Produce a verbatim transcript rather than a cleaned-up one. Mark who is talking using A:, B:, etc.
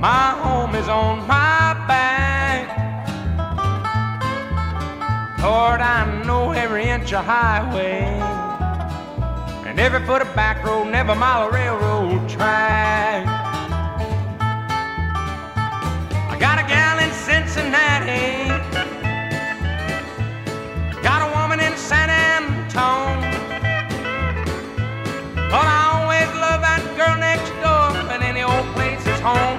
A: My home is on my back. Lord, I know every inch of highway and every foot of back road and every mile of railroad track.